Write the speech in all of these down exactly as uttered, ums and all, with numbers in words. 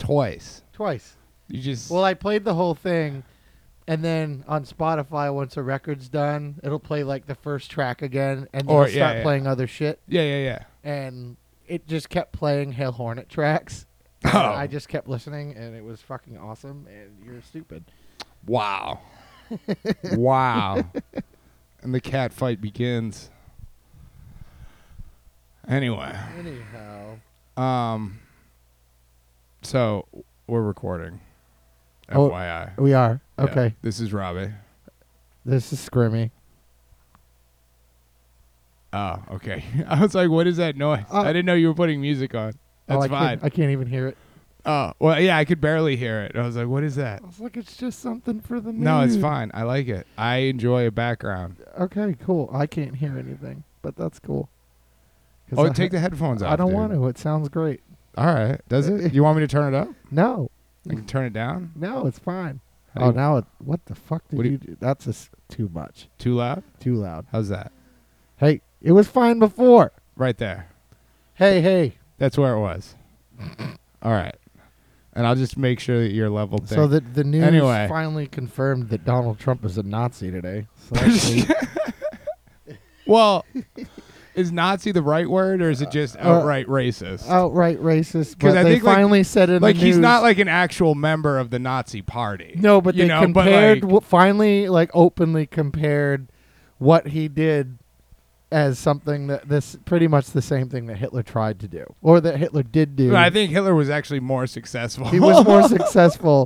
twice? Twice. You just Well, I played the whole thing, and then on Spotify, once a record's done, it'll play like the first track again, and then Or- it'll start yeah, yeah. playing other shit. yeah, yeah, yeah. And it just kept playing Hail Hornet tracks. And Oh. I just kept listening, and it was fucking awesome. And you're stupid. Wow. Wow. And the cat fight begins. Anyway, Anyhow, um, so we're recording. Oh. F Y I. we are Yeah. okay. This is Robbie. This is Scrimmy. Oh, okay. I was like, what is that noise? Oh. I didn't know you were putting music on. That's oh, I fine. Can't, I can't even hear it. Oh, well, yeah, I could barely hear it. I was like, what is that? I was like, it's just something for the No, it's news. fine. I like it. I enjoy a background. Okay, cool. I can't hear anything, but that's cool. 'Cause Oh, I take ha- the headphones off. I don't dude. want to. It sounds great. All right. Does it? You want me to turn it up? No, I can turn it down? no, it's fine. How do Oh, you- now it. What the fuck did What do you you- do? That's just too much. Too loud? Too loud. How's that? Hey, it was fine before. Right there. Hey, hey. That's where it was. All right. And I'll just make sure that you're leveled there. So the the news Anyway. finally confirmed that Donald Trump is a Nazi today. So that's sweet. Well, is Nazi the right word, or is it just Uh, outright racist? outright racist, 'Cause but I they think, like- finally said in like the he's news. not like an actual member of the Nazi party. No, but you they know, but, compared like- w- finally, like openly compared what he did as something that this pretty much the same thing that Hitler tried to do, or that Hitler did do. I think Hitler was actually more successful. he was more successful.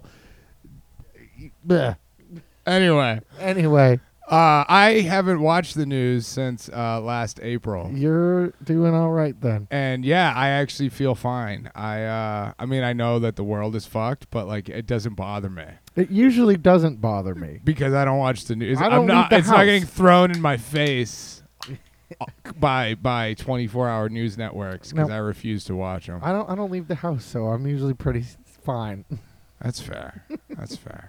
Bleh. Anyway, Anyway, uh, I haven't watched the news since uh, last April. you're doing all right then. And yeah, I actually feel fine. I uh I mean, I know that the world is fucked, but like it doesn't bother me It usually doesn't bother me. because I don't watch the news. I don't I'm not leave the it's not house. getting thrown in my face by by twenty-four hour news networks cuz No. I refuse to watch them. I don't. I don't leave the house, so I'm usually pretty s- fine. That's fair. That's fair.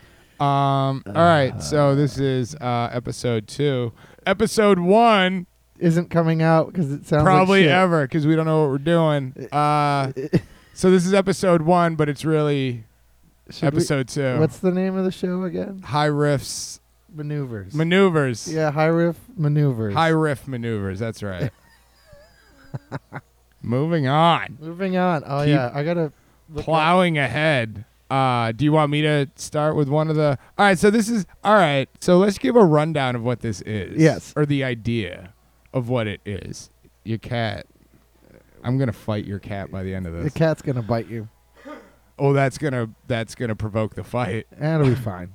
Um all right, so this is uh episode two. Episode one Isn't coming out because it sounds probably like shit. ever cuz we don't know what we're doing. Uh so this is episode one, but it's really Should we- episode two. What's the name of the show again? High riffs Maneuvers. maneuvers. yeah, high riff maneuvers. High riff maneuvers. That's right. Moving on. Moving on. Oh Keep yeah, I gotta look up- Plowing ahead. Uh, do you want me to start with one of the? All right. So this is all right. So let's give a rundown of what this is. Yes. Or the idea of what it is. Your cat. I'm gonna fight your cat by the end of The this. cat's gonna bite you. Oh, that's gonna that's gonna provoke the fight. That'll be fine.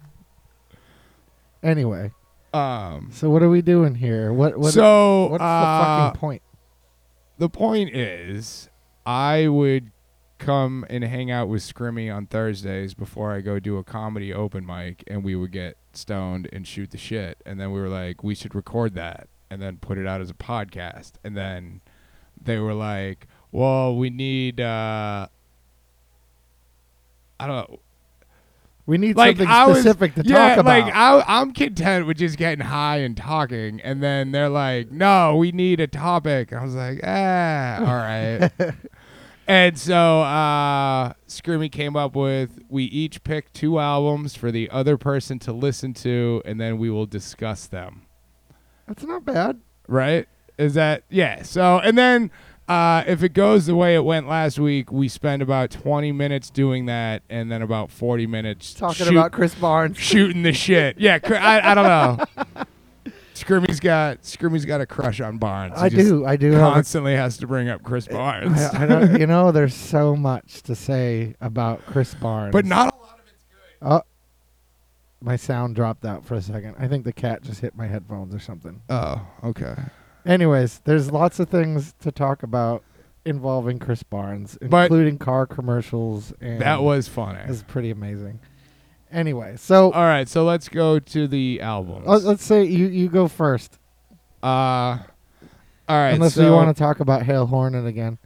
Anyway, Um. so what are we doing here? What? what so what's uh, the fucking point? The point is, I would come and hang out with Scrimmy on Thursdays before I go do a comedy open mic, and we would get stoned and shoot the shit. And then we were like, we should record that and then put it out as a podcast. And then they were like, well, we need, uh, I don't know. We need Like something I was, specific to yeah, talk about. like I, I'm content with just getting high and talking, and then they're like, "No, we need a topic." I was like, "Ah, all right." And so uh, Scrimmy came up with, we each pick two albums for the other person to listen to, and then we will discuss them. That's not bad. Right? Is that yeah? So and then. Uh, if it goes the way it went last week, we spend about twenty minutes doing that, and then about forty minutes Talking shoot- about Chris Barnes. shooting the shit. Yeah, cr- I, I don't know. Scrimmy's got Scrimmy's got a crush on Barnes. He I just do. I do. have a- Constantly has to bring up Chris Barnes, I, I don't, you know, there's so much to say about Chris Barnes. but not a lot of it's good. Oh, my sound dropped out for a second. I think the cat just hit my headphones or something. Oh, okay. Anyways, there's lots of things to talk about involving Chris Barnes, But- including car commercials. And That was funny. is pretty amazing. Anyway, so All right, so let's go to the albums. uh, let's say you, you go first, uh, all right. unless so you want to talk about Hail Hornet again.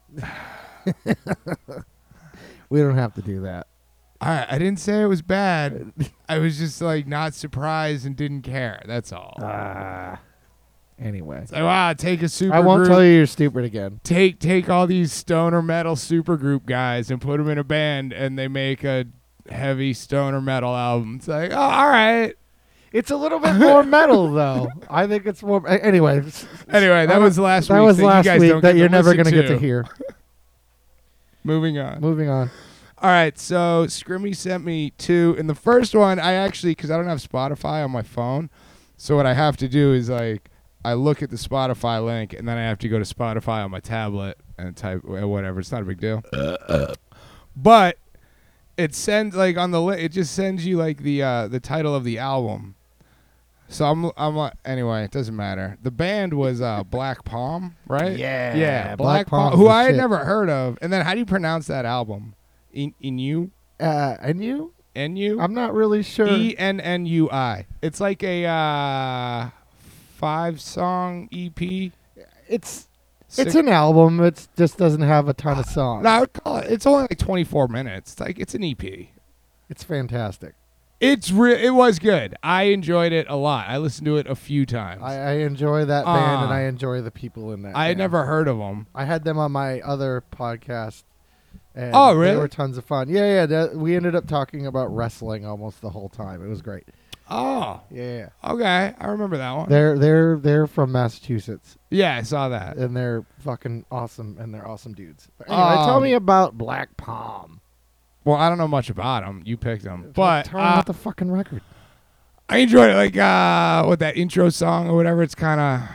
We don't have to do that. I, I didn't say it was bad. I was just like not surprised and didn't care. That's all. Ah. Anyway, It's like, wow, take a super I won't group, tell you you're stupid again. take take all these stoner metal supergroup guys and put them in a band, and they make a heavy stoner metal album. It's like, oh, all right. It's a little bit more metal, though. I think it's more. a- Anyway. s- Anyway, that I was don't- last That week. was that last you guys week don't that get you're to never listen gonna get to to. hear. Moving on. Moving on. All right, so Scrimmy sent me two. And the first one, I actually, because I don't have Spotify on my phone, so what I have to do is like, I look at the Spotify link, and then I have to go to Spotify on my tablet and type uh, whatever. It's not a big deal. But it sends like on the li- it just sends you like the uh, the title of the album. So I'm I'm uh, anyway, it doesn't matter. The band was uh, Black Palm, right? Yeah, yeah, Black Black Palm, Palm's who the I had shit. never heard of. And then how do you pronounce that album? In Inu, Uh, and you? N-U? I'm not really sure. E N N U I. It's like a uh, five song E P. it's Six- it's an album. It just doesn't have a ton of songs. No, I would call it, it's only like twenty-four minutes. It's like it's an E P. It's fantastic. It's re- it was good. I enjoyed it a lot. I listened to it a few times. I, I, I enjoy that band, and Ah. I enjoy the people in that. I had band. never heard of them. I had them on my other podcast. And Oh, They really? were tons of fun. Yeah, yeah. That, we ended up talking about wrestling almost the whole time. It was great. Oh, Yeah. okay. I remember that one. They're they're they're from Massachusetts, Yeah, I saw that. and they're fucking awesome, and they're awesome dudes. But anyway, tell Um, me about Black Palm. Well, I don't know much about them. You picked them, but tell me uh, about the fucking record. I enjoyed it. Like uh, with that intro song or whatever. It's kind of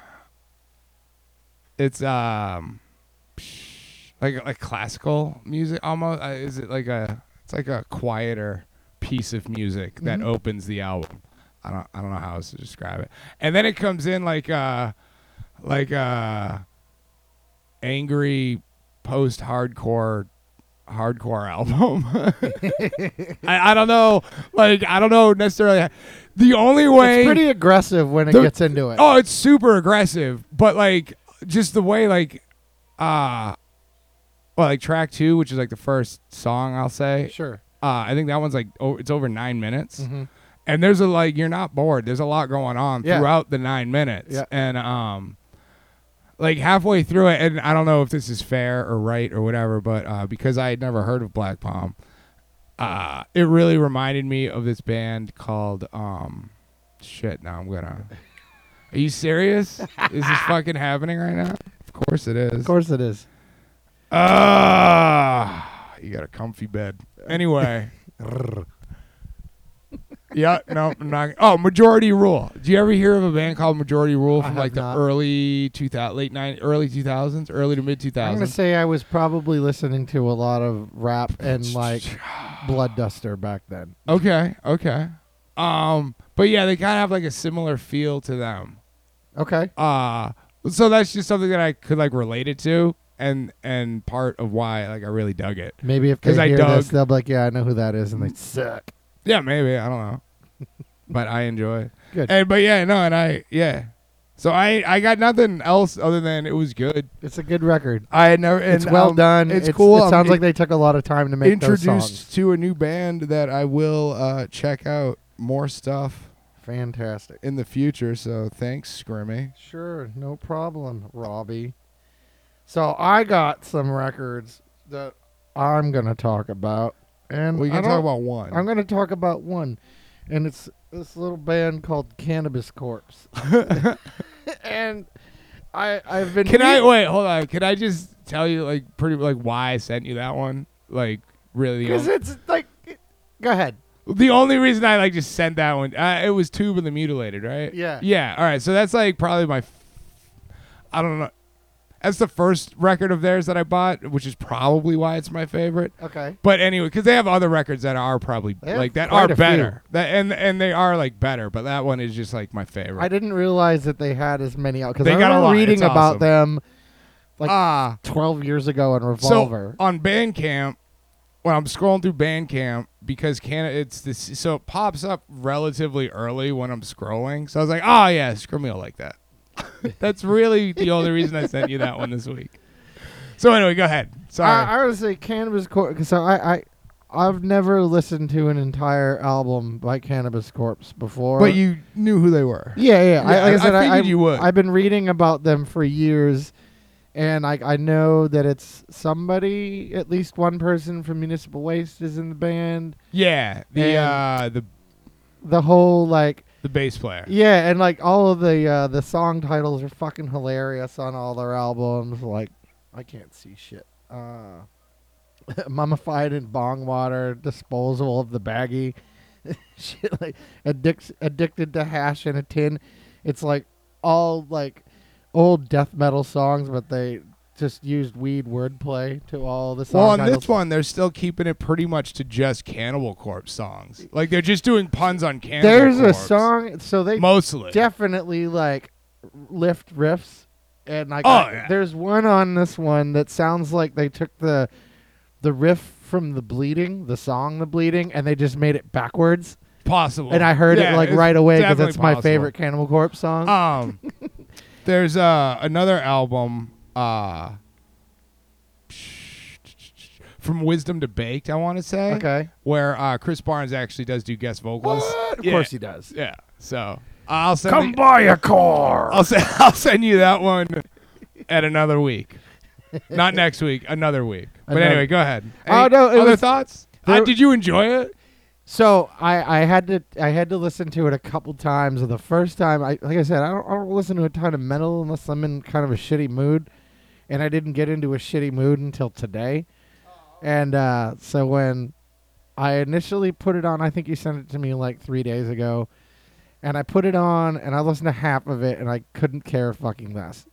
it's um like like classical music almost. Uh, is it like a? It's like a quieter piece of music that Mhm. opens the album. I don't I don't know how else to describe it. And then it comes in like uh like uh angry post hardcore hardcore album. I, I don't know. Like I don't know necessarily. The only way It's pretty aggressive when it The- gets into it. Oh, it's super aggressive, but like just the way like uh well like track two, which is like the first song I'll say. Sure. Uh I think that one's like oh it's over nine minutes. Mm-hmm. And there's a like you're not bored. There's a lot going on Yeah. throughout the nine minutes. Yeah. And um like halfway through it, and I don't know if this is fair or right or whatever, but uh because I had never heard of Black Palm, uh it really reminded me of this band called um shit, now I'm gonna Are you serious? Is this fucking happening right now? Of course it is. Of course it is. Ah, you got a comfy bed. Anyway. Yeah, no, I'm not. Oh, Majority Rule. Do you ever hear of a band called Majority Rule I from have like the not. early two thousand, late nine, early two thousands, early to mid two I'm gonna thousands? say I was probably listening to a lot of rap and like Blood Duster back then. Okay, okay. Um, but yeah, they kind of have like a similar feel to them. Okay. Uh so that's just something that I could like relate it to, and and part of why like I really dug it. Maybe if they 'Cause I hear dug- this, they'll be like, "Yeah, I know who that is," and they suck. Yeah, maybe I don't know, but I enjoy it. Good. And but yeah, no, and I yeah. So I I got nothing else other than it was good. It's a good record. I had never. And, It's well um, done. It's, It's cool. It I'm sounds in- like they took a lot of time to make those songs. introduced to a new band that I will uh, check out more stuff Fantastic. in the future. So thanks, Scrimmy. Sure, no problem, Robbie. So I got some records that I'm gonna talk about, and We I can don't- talk about one. I'm gonna talk about one, and it's this little band called Cannabis Corpse. And I I've been Can I re- wait? Hold on. Can I just tell you like pretty like why I sent you that one? Like really, the, because only, it's like, go ahead. the only reason I like just sent that one. Uh, it was Tube and the Mutilated, right? Yeah. Yeah. All right. So that's like probably my. F- I don't know. That's the first record of theirs that I bought, which is probably why it's my favorite. Okay. But anyway, because they have other records that are probably They have like that quite are a few. better, that and and they are like better. But that one is just like my favorite. I didn't realize that they had as many out because They I got a remember lot. reading It's about awesome. them like ah, twelve years ago on Revolver. so on Bandcamp, when I'm scrolling through Bandcamp, because can it's this, so it pops up relatively early when I'm scrolling. So I was like, oh yeah, Scrimmy will like that. That's really the only reason I sent you that one this week. So anyway, go ahead. Sorry. I, I would say Cannabis Corpse. So I, I, I've never listened to an entire album by Cannabis Corpse before. But you knew who they were. Yeah, yeah. I, Yeah, like I I- said, I I, figured I, you would. I've been reading about them for years, and I I know that it's somebody, at least one person from Municipal Waste is in the band. Yeah, the And- uh, the The whole like the bass player. yeah, and like all of the uh, the song titles are fucking hilarious on all their albums. Like I can't see shit. Uh, Mummified in Bong Water, Disposal of the Baggie, shit like addic- addicted to hash in a tin. It's like all like old death metal songs, but they just used weed wordplay to all the songs. Well, on this one, they're still keeping it pretty much to just Cannibal Corpse songs. Like they're just doing puns on Cannibal There's Corpse. a song, so they mostly. definitely like lift riffs, and like Oh, I- yeah. there's one on this one that sounds like they took the the riff from The Bleeding, the song The Bleeding, and they just made it backwards. Possible. And I heard Yeah, it like it's right away because definitely it's my possible. favorite Cannibal Corpse song. Um, there's uh another album uh from Wisdom to Baked, I want to say, okay. where uh Chris Barnes actually does do guest vocals. Of Yeah. course he does. Yeah. So I'll send Come the- buy a car. I'll send I'll send you that one at another week. Not next week, another week. But Another- anyway, go ahead. Oh, Any no, it other was- thoughts? there- Uh, did you enjoy it? So I, I had to I had to listen to it a couple times. And the first time, I like I said, I don't, I don't listen to a ton of metal unless I'm in kind of a shitty mood, and I didn't get into a shitty mood until today. And uh, so when I initially put it on, I think you sent it to me like three days ago, and I put it on and I listened to half of it and I couldn't care fucking less.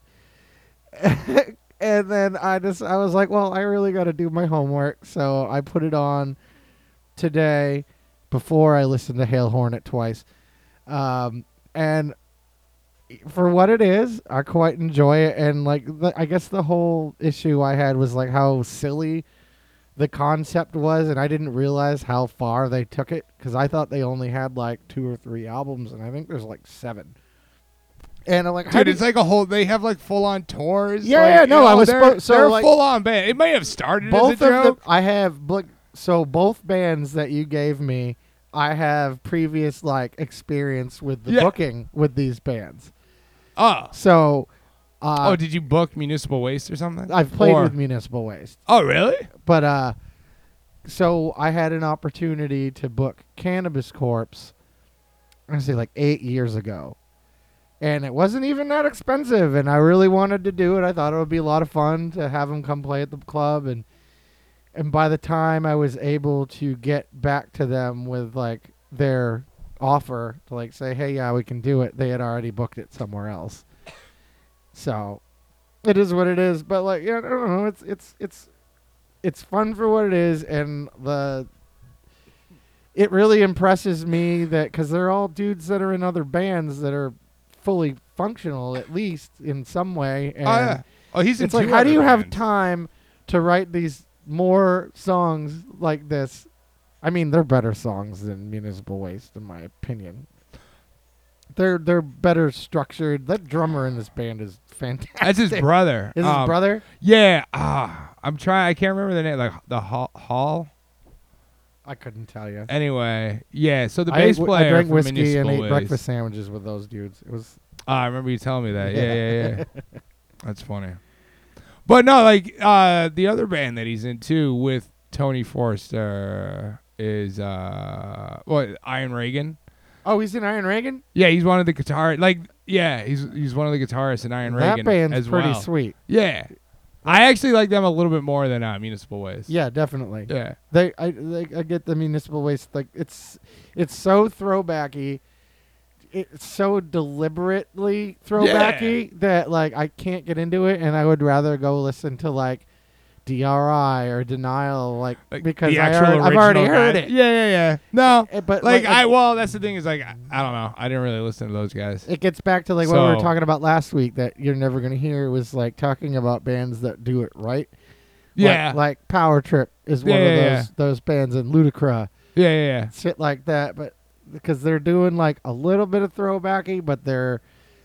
And then I just I was like, well, I really got to do my homework, so I put it on today before I listened to Hail Hornet twice. Um, and for what it is, I quite enjoy it. And like, the, I guess the whole issue I had was like how silly the concept was, and I didn't realize how far they took it because I thought they only had like two or three albums, and I think there's like seven. And I'm like, how Dude, did- it's like a whole. They have like full on tours. Yeah, like, yeah, you no, know, I was They're, spo- so, they're like- full on band. It may have started both as a of joke. them I have look so both bands that you gave me I have previous like experience with the Yeah. booking with these bands. Oh, So uh oh, did you book Municipal Waste or something? I've played Or- with Municipal Waste. Oh, really? But uh so I had an opportunity to book Cannabis Corpse I want to say like eight years ago. And it wasn't even that expensive, and I really wanted to do it. I thought it would be a lot of fun to have them come play at the club, and and by the time I was able to get back to them with like their offer to like say, hey, yeah, we can do it, they had already booked it somewhere else. So it is what it is. But like, yeah, I don't know. It's it's it's it's fun for what it is, and the it really impresses me that because they're all dudes that are in other bands that are fully functional at least in some way. And Oh, yeah. Oh, he's in it's like, two how do other you have bands. time to write these more songs like this? I mean, they're better songs than Municipal Waste, in my opinion. They're they're better structured. That drummer in this band is fantastic. That's his brother. Is Um, his brother? Yeah. Ah, I'm trying. I can't remember the name. Like the Hall. Hall? I couldn't tell you. Anyway, yeah. So the I, bass ate, player I drank from whiskey Municipal and ate Waste. breakfast sandwiches with those dudes. It was Ah, I remember you telling me that. Yeah, yeah, yeah. That's funny. But no, like uh, the other band that he's in too with Tony Forster is uh, what Iron Reagan. oh, he's in Iron Reagan. Yeah, he's one of the guitar. Like, yeah, he's he's one of the guitarists in Iron That Reagan band's as pretty well. sweet. Yeah, I actually like them a little bit more than uh, Municipal Waste. Yeah, definitely. Yeah. They, I, they, I get the Municipal Waste. Like it's, it's so throwbacky. It's so deliberately throwbacky that like I can't get into it, and I would rather go listen to like D R I or Denial, like, Like, because the I actual already, I've already original heard guy. it. Yeah, yeah, yeah. No, Eh, But like, like, I well, that's the thing is like I, I don't know. I didn't really listen to those guys. it gets back to like what we were So- talking about last week that you're never gonna hear was like talking about bands that do it right. Yeah, Like, like Power Trip is one Yeah, of yeah, those yeah. those bands, and Ludacra, yeah, yeah, yeah. shit like that. But because they're doing like a little bit of throwbacky, but they're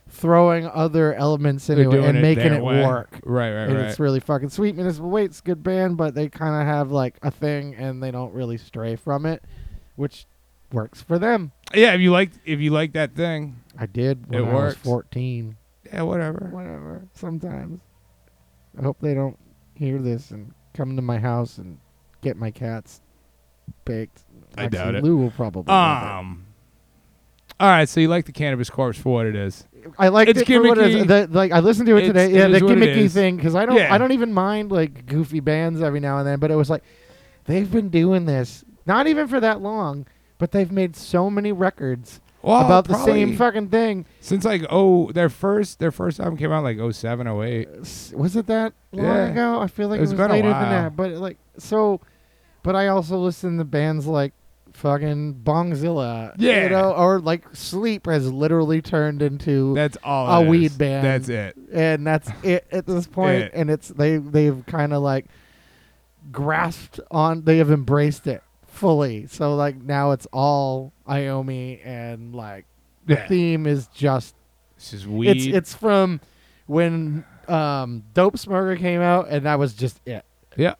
throwing other elements They're into it doing and it making their it way. work. Right, right, And right. it's really fucking sweet. Municipal Wait's a good band, but they kind of have like a thing and they don't really stray from it, which works for them. Yeah, if you like if you like that thing, I did when It I works. was fourteen. yeah, whatever. Whatever. Sometimes. I hope they don't hear this and come to my house and get my cats baked. I Actually, doubt it. Lou will probably. do that. Um. All right, so you like the Cannabis Corpse for what it is? I like It's it for what it is. gimmicky. The, like I listened to it It's- today. it Yeah, the is what it gimmicky is. thing because I don't. Yeah. I don't even mind like goofy bands every now and then. But it was like they've been doing this not even for that long, but they've made so many records Well, about the probably same fucking thing. since like oh their first their first album came out like oh seven oh eight. S- Was it that long Yeah. ago? I feel like it It's was been a later than while. that. But like so, but I also listen to bands like fucking Bongzilla. Yeah. You know, or like Sleep has literally turned into That's all. A it is. weed band. That's it. and that's it at this point. It. And it's they they've kind of like grasped on. They have embraced it fully. So like now it's all Iommi and like the Yeah. theme is just It's just weed. it's it's from when um, Dope Smoker came out, and that was just it. Yeah.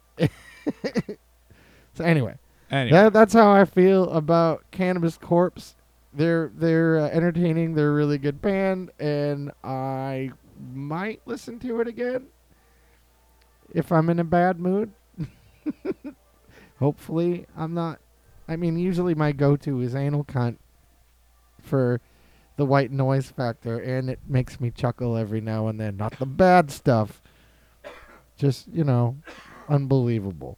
So anyway, Anyway. that that's how I feel about Cannabis Corpse. They're they're uh, entertaining. They're a really good band, and I might listen to it again if I'm in a bad mood. Hopefully, I'm not. I mean, usually my go-to is Anal Cunt for the white noise factor, and it makes me chuckle every now and then. Not the bad stuff. Just, you know, unbelievable.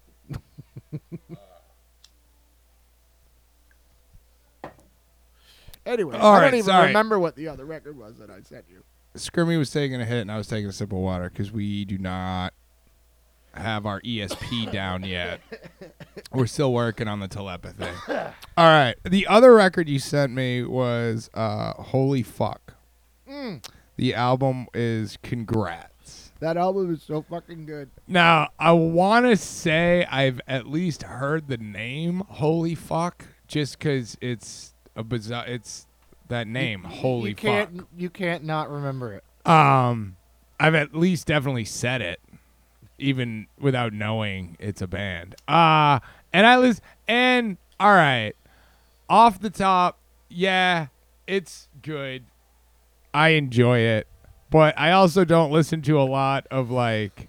Anyway, All I right, don't even sorry. remember what the other record was that I sent you. Scrimmy was taking a hit and I was taking a sip of water because we do not have our E S P down yet. We're still working on the telepathy. All right. The other record you sent me was uh, Holy Fuck. Mm, The album is Congrats. that album is so fucking good. Now, I want to say I've at least heard the name Holy Fuck just because it's a bizarre, it's that name, You- you- Holy you Fuck. can't, You can't not remember it. Um, I've at least definitely said it, even without knowing it's a band. Uh and I was and all right, off the top, yeah, it's good. I enjoy it, but I also don't listen to a lot of like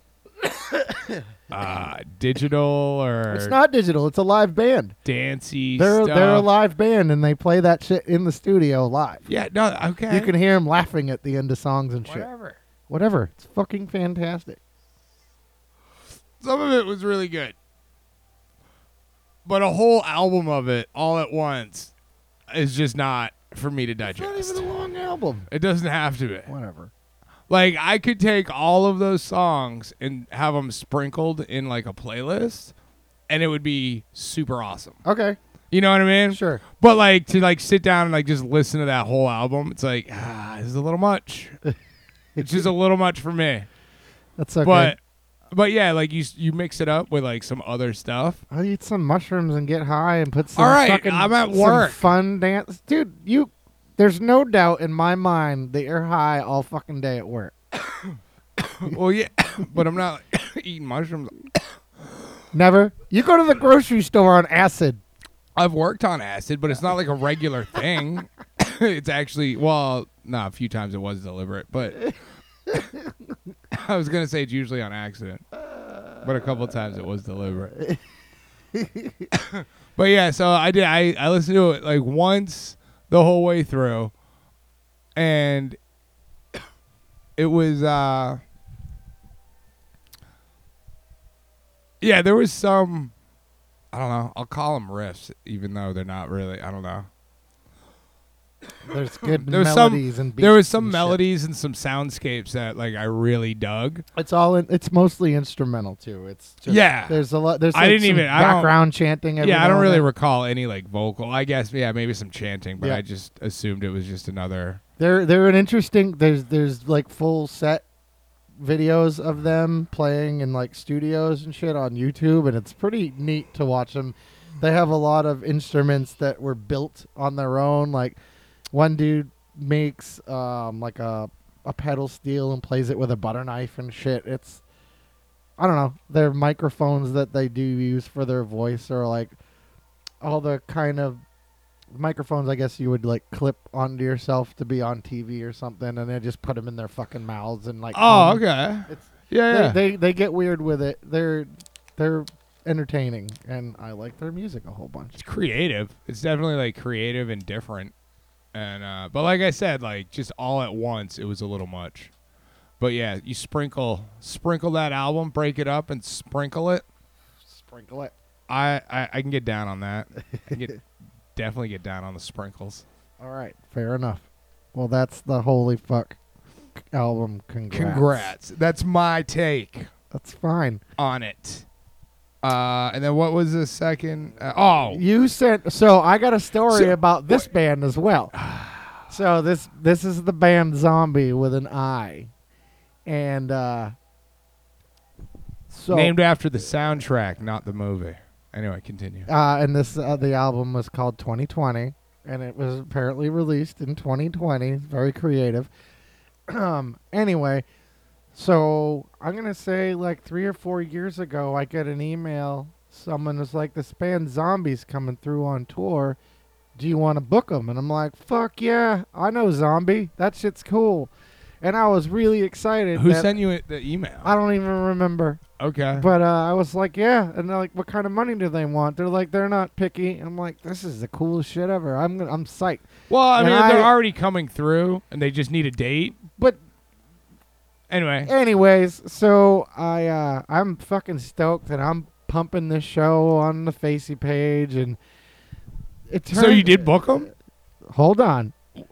uh digital or It's not digital. It's a live band. dancey They're stuff. they're a live band, and they play that shit in the studio live. Yeah, no, okay. You can hear them laughing at the end of songs and shit. whatever. Whatever. It's fucking fantastic. Some of it was really good. But a whole album of it all at once is just not for me to It's not digest. even a long album. It doesn't have to be. Whatever. Like, I could take all of those songs and have them sprinkled in, like, a playlist, and it would be super awesome. Okay. You know what I mean? Sure. But, like, to, like, sit down and, like, just listen to that whole album, it's like, ah, this is a little much. It's just a little much for me. That's okay. But, but yeah, like, you you mix it up with, like, some other stuff. I'll eat some mushrooms and get high and put some All right, fucking I'm at some work. fun dance. Dude, you there's no doubt in my mind that you're high all fucking day at work. Well, yeah, but I'm not eating mushrooms. Never. You go to the grocery store on acid. I've worked on acid, but it's not like a regular thing. It's actually, well, no, a few times it was deliberate, but I was going to say it's usually on accident, but a couple of times it was deliberate. But yeah, so I did, I, I listened to it like once the whole way through, and it was, uh, yeah, there was some, I don't know, I'll call them riffs, even though they're not really, I don't know. There's good There was some- melodies and beats. There was some and shit. melodies and some soundscapes that like I really dug. It's all in, it's mostly instrumental too. It's just, Yeah. There's a lot. There's I like didn't some even- I don't- background chanting. Every Yeah, I now don't and really then. recall any like vocal. I guess yeah, maybe some chanting, but Yeah. I just assumed it was just another. They're they're an interesting. There's there's like full set videos of them playing in like studios and shit on YouTube, and it's pretty neat to watch them. They have a lot of instruments that were built on their own. Like one dude makes um like a a pedal steel and plays it with a butter knife and shit. It's I don't know. Their microphones that they do use for their voice are like all the kind of microphones I guess you would like clip onto yourself to be on T V or something, and they just put them in their fucking mouths and like. Oh, um, okay. It's, Yeah, they, yeah. they they get weird with it. They're they're entertaining, and I like their music a whole bunch. It's creative. It's definitely like creative and different. And uh, but like I said, like just all at once, it was a little much. But yeah, you sprinkle sprinkle that album, break it up, and sprinkle it. Sprinkle it. I I, I can get down on that. I can get, definitely get down on the sprinkles. All right, fair enough. Well, that's the Holy Fuck album. Congrats. Congrats. That's my take That's fine. on it. Uh, and then what was the second? Uh, oh, You sent. So I got a story So- about this band as well. So this this is the band Zombie with an I, and uh, so named after the soundtrack, not the movie. Anyway, continue. uh, and this uh, the album was called twenty twenty, and it was apparently released in twenty twenty. Very creative. um. Anyway, so I'm gonna say like three or four years ago, I get an email. Someone was like, "This band Zombies coming through on tour. Do you want to book them?" And I'm like, "Fuck yeah, I know Zombie. That shit's cool." And I was really excited. Who that- sent you it- the email? I don't even remember. Okay. But uh, I was like, yeah. And they're like, what kind of money do they want? They're like, they're not picky. I'm like, this is the coolest shit ever. I'm gonna, I'm psyched. well, I and mean, I- they're already coming through, and they just need a date. But Anyway, anyways, so I uh, I'm fucking stoked, and I'm pumping this show on the Facey page, and it turned, so you did book them? Hold on.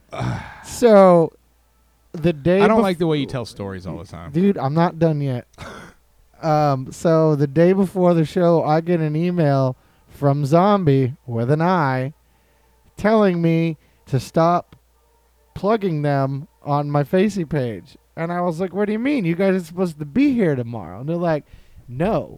So the day I don't bef- like the way you tell stories all the time. Dude, I'm not done yet. um, so the day before the show, I get an email from Zombie with an I telling me to stop plugging them on my Facey page. And I was like, what do you mean? You guys are supposed to be here tomorrow. And they're like, no.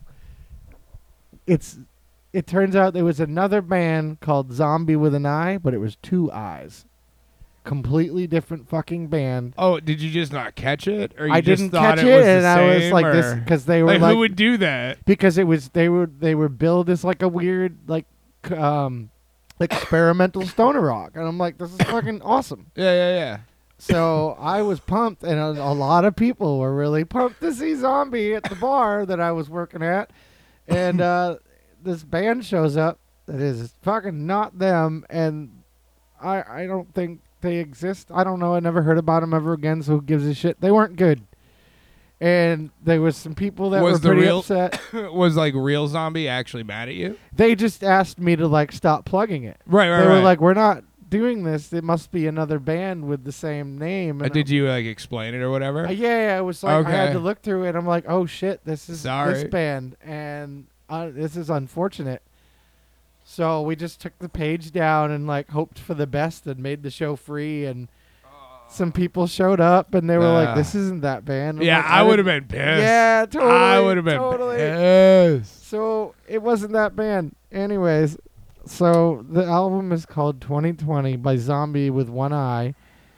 It's it turns out there was another band called Zombie with an I, but it was two eyes. Completely different fucking band. Oh, did you just not catch it, or you I just didn't thought catch it, it, was the and I was same, like this or- because they were like, like, who would do that? because it was they were they were billed as like a weird like c- um experimental stoner rock, and I'm like, this is fucking awesome. Yeah, yeah, yeah. So I was pumped, and a, a lot of people were really pumped to see Zombie at the bar that I was working at, and uh, this band shows up that is fucking not them, and I I don't think they exist. I don't know. I never heard about them ever again. So who gives a shit? They weren't good, and there was some people that Was were the pretty real- upset. Was like real zombie actually mad at you? They just asked me to like stop plugging it. Right, right, They right. were like, "We're not doing this. It must be another band with the same name." Uh, And did you like explain it or whatever? Uh, yeah, yeah, it was like I had Okay. to look through it. I'm like, oh shit, this is Sorry. this band, and uh, this is unfortunate. So we just took the page down and like hoped for the best and made the show free. And some people showed up and they were like, Uh, "This isn't that band." I'm yeah, like, I would have didn't- been pissed. Yeah, totally. I would have been totally. pissed. So it wasn't that band. Anyways, so the album is called twenty twenty by Zombie with one eye.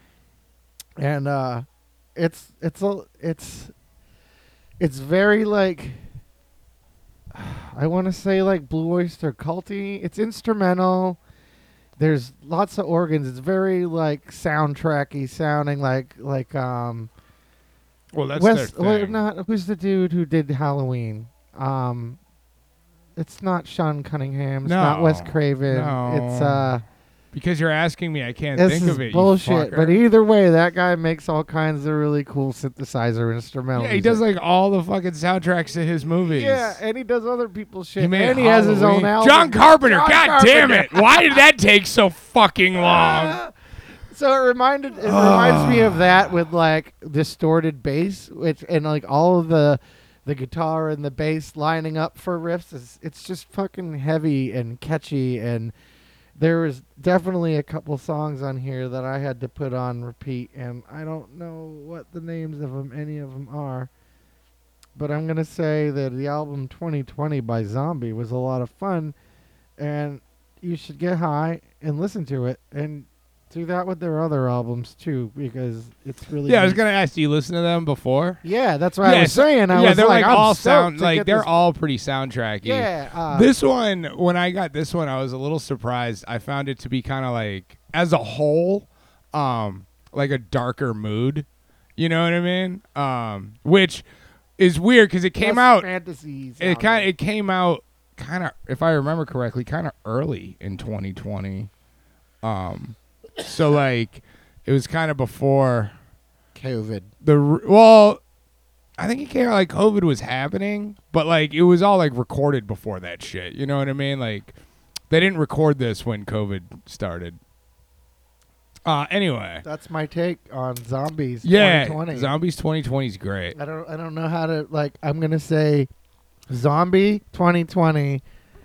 And uh it's it's a it's it's very like I want to say like Blue Oyster Culty. It's instrumental. There's lots of organs. It's very like soundtracky sounding like like um Well, that's Wes, their well, thing. not who's the dude who did Halloween? Um, it's not Sean Cunningham. It's not Wes No, Craven. It's no. uh, Because you're asking me, I can't this think is of it. you bullshit. fucker. But either way, that guy makes all kinds of really cool synthesizer instrumental. yeah, he music. does like all the fucking soundtracks to his movies. Yeah, and he does other people's shit. He made and he has his own Halloween. album. John Carpenter. John God damn it! Carpenter. Why did that take so fucking long? So it reminded it reminds me of that with like distorted bass, which and like all of the the guitar and the bass lining up for riffs. Is, it's just fucking heavy and catchy, and there was definitely a couple songs on here that I had to put on repeat, and I don't know what the names of them, any of them are. But I'm gonna say that the album twenty twenty by Zombie was a lot of fun, and you should get high and listen to it, and Do that with their other albums too, because it's really. Yeah, I was neat. gonna ask. Do you listen to them before? Yeah, that's what I Yeah, was so- saying. I yeah, was they're like, I'm all stoked sound to like get they're this- all pretty soundtracky. Yeah. Uh, This one, when I got this one, I was a little surprised. I found it to be kind of like, as a whole, um, like a darker mood. You know what I mean? Um, which is weird because it came less out. Fantasies. It kind it came out kind of, if I remember correctly, kind of early in twenty twenty. Um, so like it was kind of before COVID. the r- well, I think it came out like COVID was happening, but like it was all like recorded before that shit. You know what I mean? Like they didn't record this when COVID started. Uh, anyway, That's my take on Zombies. yeah, twenty twenty. Zombies twenty twenty is great. I don't. I don't know how to like. I'm gonna say, Zombie twenty twenty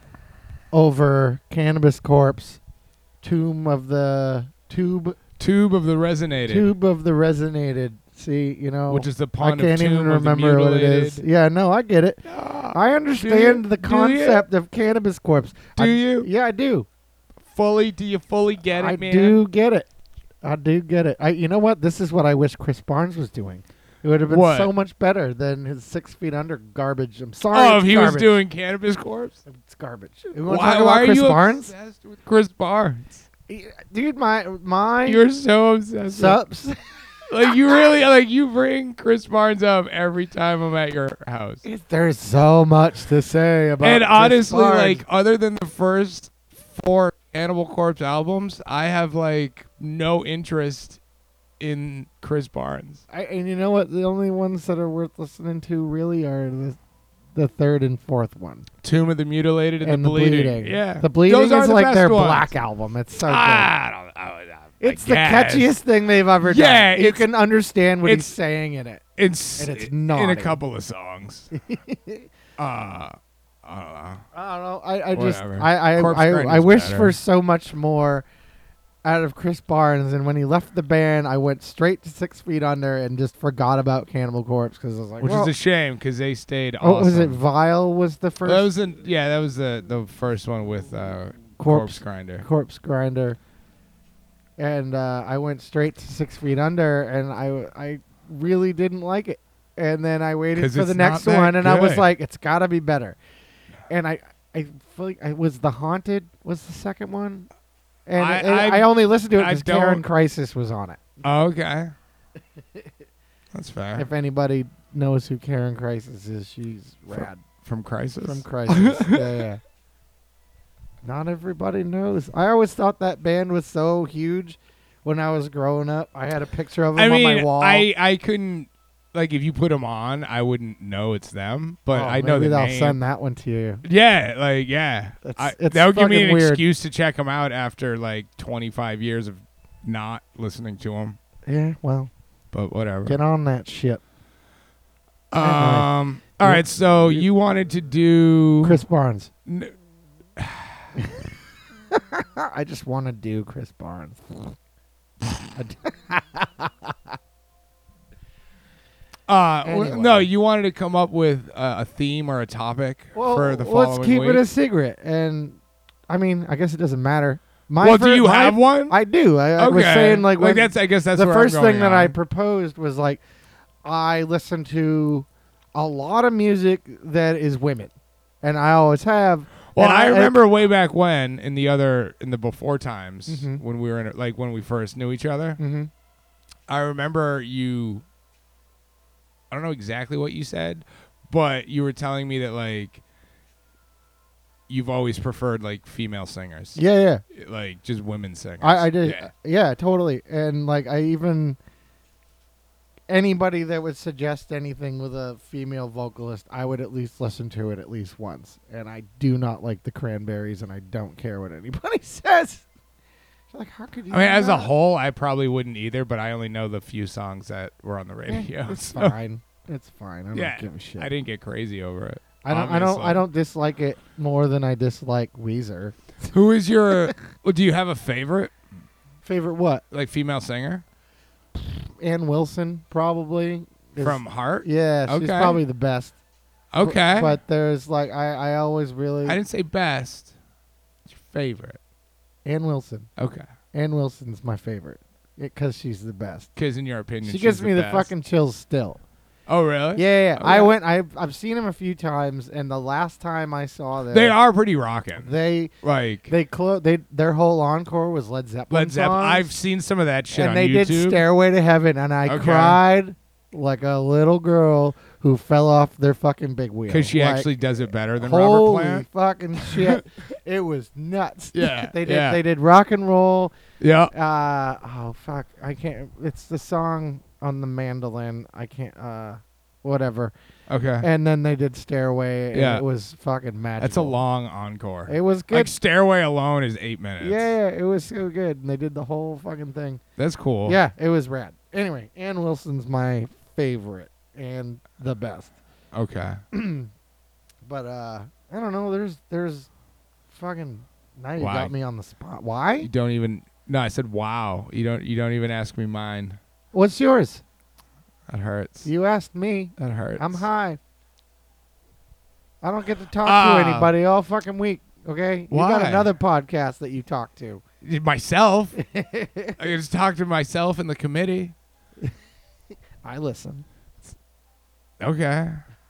over Cannabis Corpse, Tomb of the Tube, Tube of the Resonated, Tube of the Resonated. See, you know, which is the I pun can't of Tomb even of the remember what it Mutilated. is. Yeah, no, I get it. Ah, I understand you? the Do concept of Cannabis Corpse. Do I- you? Yeah, I do. fully? Do you fully get it, I man? do get it. I do get it. I. You know what? This is what I wish Chris Barnes was doing. It would have been What? so much better than his Six Feet Under garbage. I'm sorry. Oh, it's if he was garbage. doing Cannabis Corpse? It's garbage. You wanna Why, talk why about are Chris you Barnes? obsessed with Chris Barnes? Dude, my my You're so obsessed. with subs. Like you really like you bring Chris Barnes up every time I'm at your house. There's so much to say about. And Chris honestly, Barnes. like other than the first four Cannibal Corpse albums, I have like no interest in Chris Barnes. I, and you know what? The only ones that are worth listening to really are the the third and fourth one. Tomb of the Mutilated and, And the, the bleeding. Bleeding. Yeah, The Bleeding Those are is the like best their ones. black album. It's so good. I don't know. I It's the guess. catchiest thing they've ever Yeah, done. You it's- can understand what he's it's- saying in it. It's, And it's in naughty. a couple of songs. uh, I don't know. I don't know. I, I just Whatever. I I Corpse I, Grind I is wish better. for so much more out of Chris Barnes. And when he left the band, I went straight to Six Feet Under and just forgot about Cannibal Corpse because I was like, Which well, is a shame because they stayed oh, awesome. was it Vile? Was the first That was the yeah, that was the the first one with uh, Corpse Corpse Grinder. Corpse Grinder? And uh, I went straight to Six Feet Under, and I I really didn't like it. And then I waited 'Cause for it's the next not that one, and I was good. like, it's got to be better. And I I feel like I was the Haunted was the second one, and I- and I, I- only listened to it I because Karen don't- Crisis was on it. Oh, okay, that's fair. If anybody knows who Karen Crisis is, she's rad From Crisis. from Crisis. yeah, yeah. Not everybody knows. I always thought that band was so huge when I was growing up. I had a picture of them I on mean, my wall. I I couldn't like if you put them on, I wouldn't know it's them, but Oh, I know maybe the they'll name. send that one to you. Yeah, like yeah, That's- I, it's that would give me fucking an weird. excuse to check them out after like twenty-five years of not listening to them. Yeah, well, But whatever. get on that shit. Um. All You- right. So you- you wanted to do Chris Barnes. N- I just want to do Chris Barnes. I d- Uh, w- Anyway. no, you wanted to come up with uh, a theme or a topic well, for the following let's keep week. it a secret. And I mean, I guess it doesn't matter. My well, do fir- you my- have one? I do. I, I okay. was saying like, when that's. I guess that's the where I'm first going thing that I on. proposed was like, I listen to a lot of music that is women, and I always have. Well, and I remember way back when in the other in the before times Mhm. when we were in like when we first knew each other. hmm I remember you. I don't know exactly what you said, but you were telling me that like you've always preferred like female singers. Yeah, yeah. Like just women singers. I, I did. Yeah. Yeah. totally. And like, I even anybody that would suggest anything with a female vocalist, I would at least listen to it at least once. And I do not like the Cranberries, and I don't care what anybody says. Like, how could you? I mean, as a not? whole, I probably wouldn't either, but I only know the few songs that were on the Eh, radio. it's so fine. It's fine. I don't Yeah, give a shit. I didn't get crazy over it. I don't. I don't. obviously. I don't dislike it more than I dislike Weezer. Who is your? well, do you have a favorite, Favorite what? like female singer Ann Wilson, probably. is- from Heart? Yeah, she's Okay. probably the best. Okay, But there's like I. I always really. I didn't say best. What's your favorite? Ann Wilson. Okay, Ann Wilson's my favorite because she's the best. Because in your opinion, She she's gives me the best. fucking chills still. Oh really? Yeah, yeah. yeah. Okay. I went. I I've seen them a few times, and the last time I saw them, They are pretty rocking. They Like they clo- They their whole encore was Led Zeppelin. Led Zeppelin. songs, I've seen some of that shit and on they YouTube. did Stairway to Heaven, and I Okay. cried like a little girl who fell off their fucking big wheel. Because she Like, actually does it better than holy Robert Plant. fucking shit! It was nuts. Yeah, they did. yeah. They did rock and roll. Yeah. Uh oh fuck! I can't. It's the song on the mandolin. I can't. Uh, whatever. Okay. And then they did Stairway. And Yeah. it was fucking magical. That's a long encore. It was good. Like Stairway alone is eight minutes. Yeah, yeah, it was so good, and they did the whole fucking thing. That's cool. Yeah, it was rad. Anyway, Ann Wilson's my favorite and the best. Okay. But uh, I don't know. There's there's fucking now you Why? got me on the spot. You Why? don't even. No, I said wow. You don't. You don't even ask me mine. What's yours? That hurts. You asked me. That hurts. I'm high. I don't get to talk Ah. to anybody all fucking week. Okay, you Why? got another podcast that you talk to. Myself. I just talk to myself in the committee. I listen. Okay.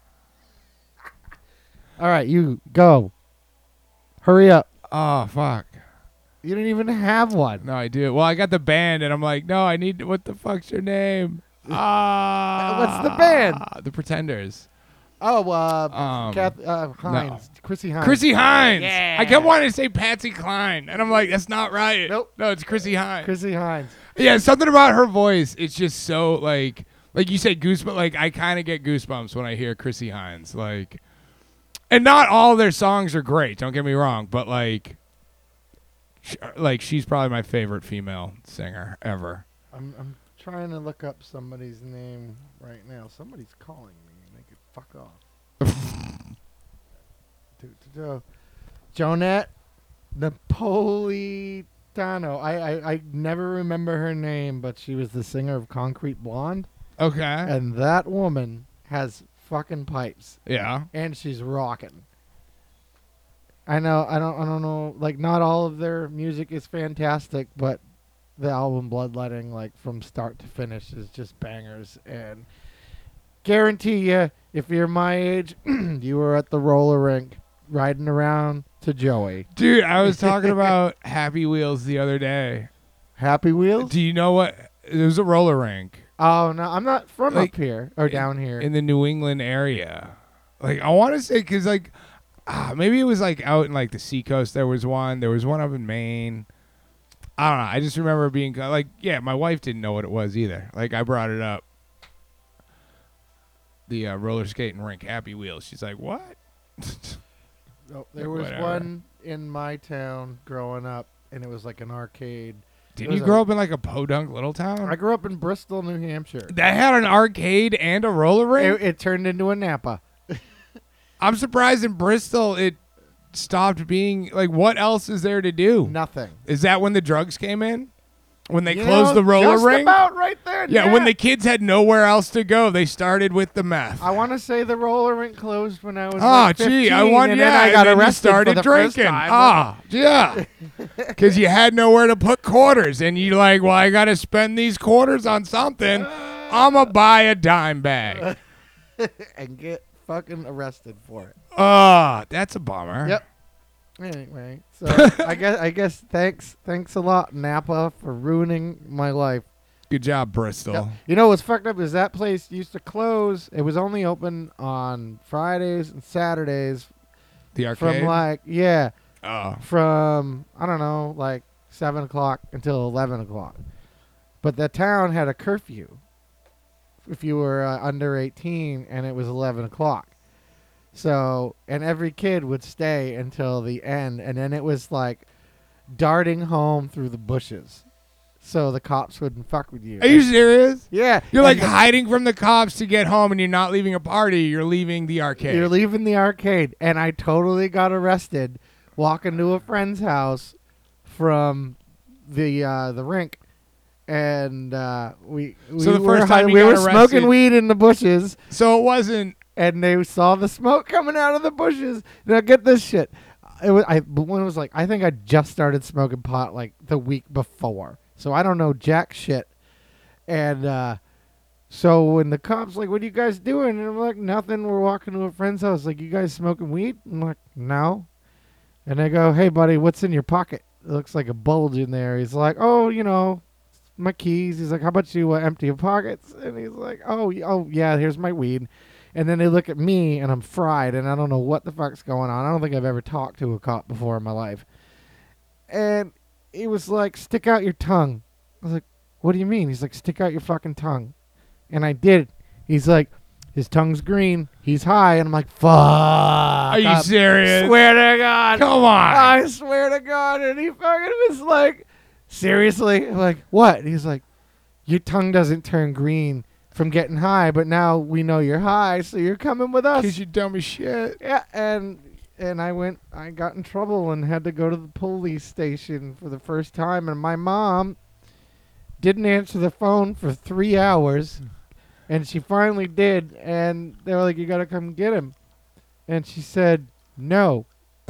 All right, you go. Hurry up. Oh fuck. You didn't even have one. No, I do. Well, I got the band, and I'm like, no, I need. What the fuck's your name? Ah. What's the band? The Pretenders. Oh, uh, Um, Kath, uh Hines, Chrissy Hines. Chrissy Hines. Yeah. I kept wanting to say Patsy Cline, and I'm like, that's not right. Nope. No, it's Chrissy Hines. Chrissy Hines. Yeah, something about her voice. It's just so like, like you said, goosebumps. Like I kind of get goosebumps when I hear Chrissy Hines. Like, and not all their songs are great. Don't get me wrong, but like, sh- like she's probably my favorite female singer ever. I'm I'm trying to look up somebody's name right now. Somebody's calling me. They could fuck off. Do, do, do. Jonette Napolitano. I, I I never remember her name, but she was the singer of Concrete Blonde, Okay. and that woman has fucking pipes, Yeah. and she's rocking. I know. I don't. I don't know. Like, not all of their music is fantastic, but the album Bloodletting, like from start to finish, is just bangers. And guarantee you, if you're my age, you were at the roller rink riding around to Joey. Dude, I was talking about Happy Wheels the other day. Happy Wheels? Do you know what? There's a roller rink Oh no, I'm not from Like, up here or down here. in the New England area. Like I want to say, cause like, ah, maybe it was like out in like the seacoast. There was one. There was one up in Maine. I don't know. I just remember being like, yeah, my wife didn't know what it was either. Like I brought it up. The uh, roller skating rink, Happy Wheels. She's like, what? Oh, there was Whatever. one in my town growing up, and it was like an arcade. Didn't was you a- grow up in like a podunk little town? I grew up in Bristol, New Hampshire. that had an arcade and a roller rink? It, it turned into a Napa. I'm surprised in Bristol it stopped being like. What else is there to do? Nothing. Is that when the drugs came in? When they You closed know, the roller just rink? about right there. Yeah, when the kids had nowhere else to go, they started with the meth. I want to say the roller rink closed when I was. Oh, like gee, I fifteen, want. and Yeah, then I and got then you arrested started for the first drinking. time. Ah, yeah, because you had nowhere to put quarters, and you like, well, I got to spend these quarters on something. I'ma buy a dime bag. and get fucking arrested for it. Ah, that's a bummer. Yep. Anyway, so I guess I guess thanks thanks a lot, Napa, for ruining my life. Good job, Bristol. Yep. You know what's fucked up is that place used to close. It was only open on Fridays and Saturdays The arcade. from like yeah oh, from I don't know like seven o'clock until eleven o'clock. But the town had a curfew if you were uh, under eighteen, and it was eleven o'clock. So, and every kid would stay until the end, and then it was like darting home through the bushes, so the cops wouldn't fuck with you. are you serious? Yeah, You're and like the- hiding from the cops to get home, and you're not leaving a party. You're leaving the arcade. You're leaving the arcade, and I totally got arrested walking to a friend's house from the uh, the rink, and uh, we we So the were first time hi- you we got were arrested- smoking weed in the bushes, so it wasn't. and they saw the smoke coming out of the bushes. Now get this shit. it was I but when it was like I think I just started smoking pot like the week before, so I don't know jack shit. And uh, so when the cops like, "What are you guys doing?" and I'm like, "Nothing. We're walking to a friend's house." Like, "You guys smoking weed?" I'm like, "No." And they go, "Hey, buddy, what's in your pocket?" It looks like a bulge in there. He's like, "Oh, you know, my keys." He's like, "How about you uh, empty your pockets?" And he's like, "Oh, y- oh yeah, here's my weed." And then they look at me, and I'm fried, and I don't know what the fuck's going on. I don't think I've ever talked to a cop before in my life. And he was like, "Stick out your tongue." I was like, "What do you mean?" He's like, "Stick out your fucking tongue." And I did. He's like, "His tongue's green. He's high." And I'm like, "Fuck." Are you I serious? swear to God. Come on. I swear to God. And he fucking was like, "Seriously?" I'm like, "What?" And he's like, "Your tongue doesn't turn green from getting high, but now we know you're high, so you're coming with us." Because you dumb as shit. Yeah, and and I went, I got in trouble and had to go to the police station for the first time. And my mom didn't answer the phone for three hours. And she finally did. And they were like, "You got to come get him." And she said, "No."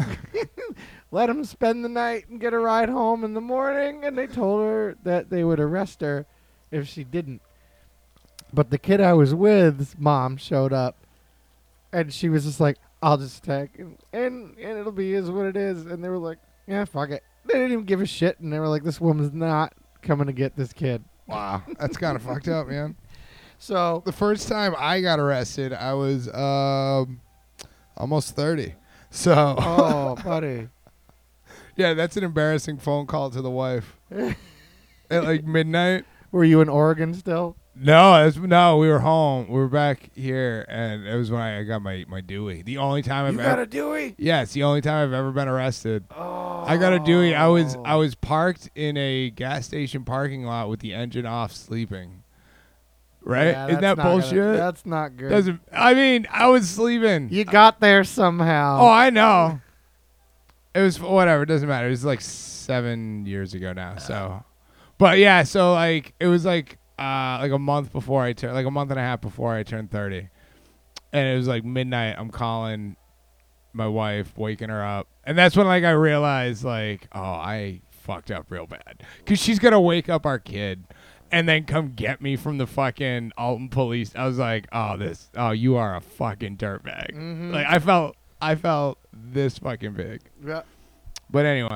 Let him spend the night and get a ride home in the morning. And they told her that they would arrest her if she didn't. But the kid I was with's mom showed up. And she was just like, "I'll just take and, and and it'll be is what it is." And they were like, "Yeah, fuck it." They didn't even give a shit. And they were like, "This woman's not coming to get this kid." Wow. That's kind of fucked up, man. So The first time I got arrested, I was um, almost thirty. So, oh, buddy. yeah, that's an embarrassing phone call to the wife. At like midnight. Were you in Oregon still? No, that's, no, we were home. We were back here, and it was when I got my, my Dewey. The only time I've You ever... got a Dewey? Yeah, it's the only time I've ever been arrested. Oh. I got a Dewey. I was I was parked in a gas station parking lot with the engine off, sleeping. Right? Yeah, Isn't that's that not bullshit? gonna- that's not good. Doesn't. I mean, I was sleeping. You got there somehow. Oh, I know. It was whatever. It doesn't matter. It was like seven years ago now. So, but yeah. So like it was like uh like a month before I turned like a month and a half before I turned thirty, and it was like midnight. I'm calling my wife, waking her up, and that's when like I realized like oh I fucked up real bad because she's gonna wake up our kid. And then come get me from the fucking Alton police. I was like, oh, this, oh, you are a fucking dirtbag. Mhm. Like I felt, I felt this fucking big. Yeah. But anyway,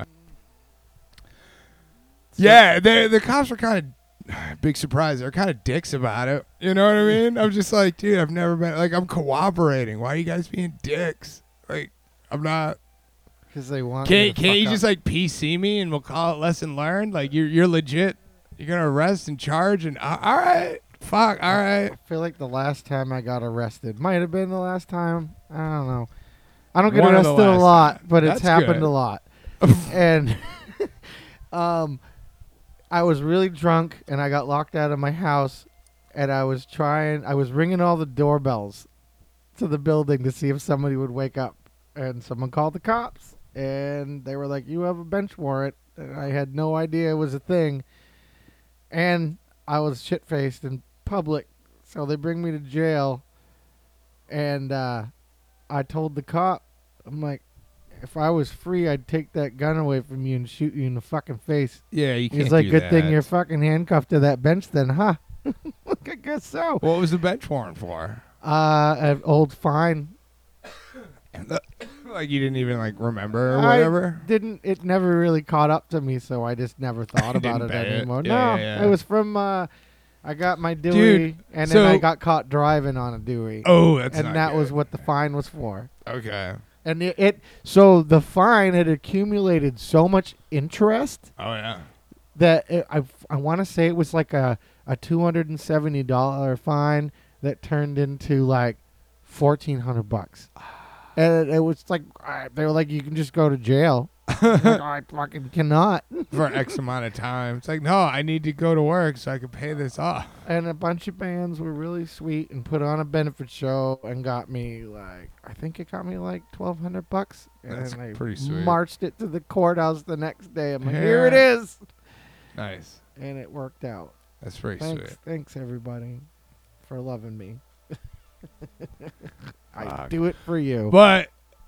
yeah, the the cops were kind of big surprise. They're kind of dicks about it. You know what I mean? I'm just like, dude, I've never been like, I'm cooperating. Why are you guys being dicks? Like, I'm not. Because they want. Can't you to can't fuck you up. just like P C me and we'll call it lesson learned? Like you're you're legit. You're gonna arrest and charge and uh, all right, fuck, all right. I feel like the last time I got arrested might have been the last time. I don't know. I don't get One of the arrested a last lot, time. but it's That's happened good. a lot. And um, I was really drunk and I got locked out of my house, and I was trying. I was ringing all the doorbells to the building to see if somebody would wake up, and someone called the cops, and they were like, "You have a bench warrant," and I had no idea it was a thing. And I was shit-faced in public, so they bring me to jail. And uh, I told the cop, I'm like, if I was free, I'd take that gun away from you and shoot you in the fucking face. Yeah, you can't. He's like, do good that. thing you're fucking handcuffed to that bench then, huh? I guess so. What was the bench warrant for? Uh, an old fine. Like you didn't even like remember or I whatever. didn't. It never really caught up to me, so I just never thought about Didn't it pay it. anymore. Yeah, no, yeah, yeah. it was from. Uh, I got my Dewey, Dude, and so- then I got caught driving on a Dewey, Oh, that's and not that was good. what the fine was for. Okay. And it, it so the fine had accumulated so much interest Oh yeah. that it, I I want to say it was like a a two hundred and seventy dollar fine that turned into like fourteen hundred bucks. And it, it was like I, they were like, you can just go to jail. I'm like, "Oh, I fucking cannot." For X amount of time. It's like, no, I need to go to work so I can pay this off. And a bunch of bands were really sweet and put on a benefit show and got me like I think it got me like twelve hundred bucks. And That's then I pretty sweet. marched it to the courthouse the next day. I'm like, here it is, Nice. and it worked out. That's pretty Thanks, sweet. thanks everybody for loving me. I Fuck. do it for you. But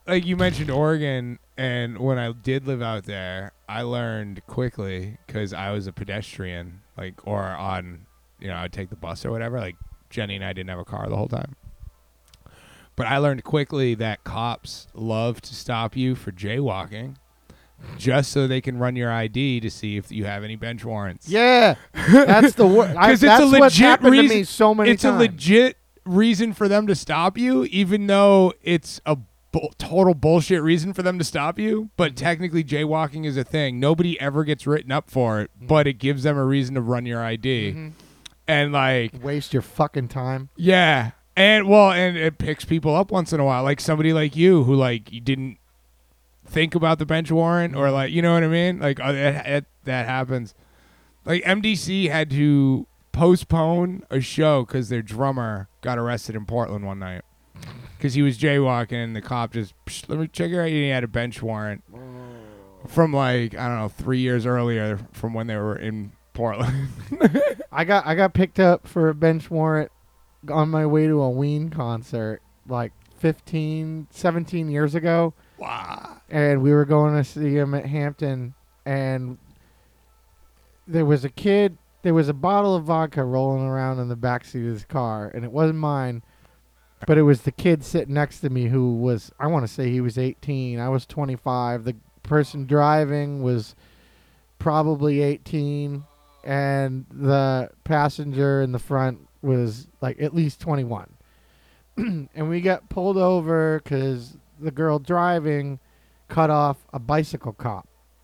like you mentioned Oregon, and when I did live out there, I learned quickly because I was a pedestrian, like or on, you know, I'd take the bus or whatever. Like Jenny and I didn't have a car the whole time. But I learned quickly that cops love to stop you for jaywalking just so they can run your I D to see if you have any bench warrants. Yeah, that's the word. Because it's that's a legit what's happened reason. to me so many it's times. a legit reason for them to stop you, even though it's a bu- total bullshit reason for them to stop you. But technically, jaywalking is a thing. Nobody ever gets written up for it, but it gives them a reason to run your I D. Mm-hmm. And like, waste your fucking time. yeah. And well, and it picks people up once in a while, like somebody like you who like you didn't think about the bench warrant, or like, you know what I mean? Like uh, it, it, that happens. Like M D C had to postpone a show because their drummer got arrested in Portland one night because he was jaywalking, and the cop just Psh, let me check your I D. And he had a bench warrant from like I don't know three years earlier from when they were in Portland. I got I got picked up for a bench warrant on my way to a Ween concert like fifteen, seventeen years ago. Wow. And we were going to see him at Hampton, and there was a kid, there was a bottle of vodka rolling around in the backseat of his car, and it wasn't mine, but it was the kid sitting next to me who was, I want to say he was eighteen. I was twenty-five. The person driving was probably eighteen, and the passenger in the front was like at least twenty-one. And we got pulled over because the girl driving cut off a bicycle cop.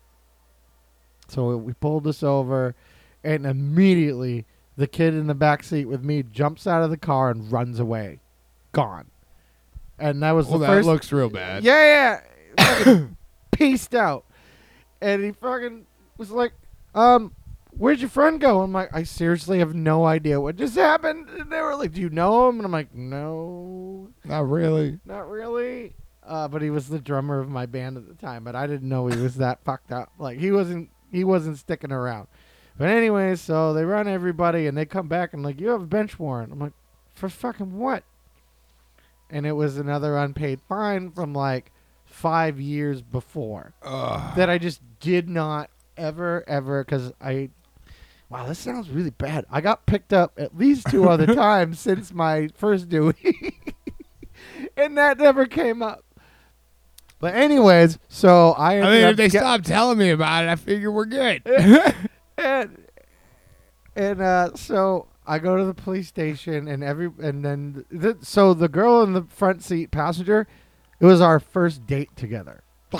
So we pulled us over, and immediately the kid in the back seat with me jumps out of the car and runs away. Gone. And that was Well, the that first. looks real bad. Yeah, yeah. Fucking pieced out. And he fucking was like, um, where'd your friend go? I'm like, I seriously have no idea what just happened. And they were like, do you know him? And I'm like, no, Not really. not really. Uh, but he was the drummer of my band at the time, but I didn't know he was that fucked up. Like he wasn't, he wasn't sticking around. But anyways, so they run everybody, and they come back and like, you have a bench warrant. I'm like, for fucking what? And it was another unpaid fine from like five years before Ugh. that I just did not ever, ever, because I, wow, this sounds really bad. I got picked up at least two other times since my first duty, and that never came up. But anyways, so I I ended mean, up if they get- stop telling me about it, I figure we're good. and and uh, so I go to the police station, and every and then th- so the girl in the front seat passenger, it was our first date together.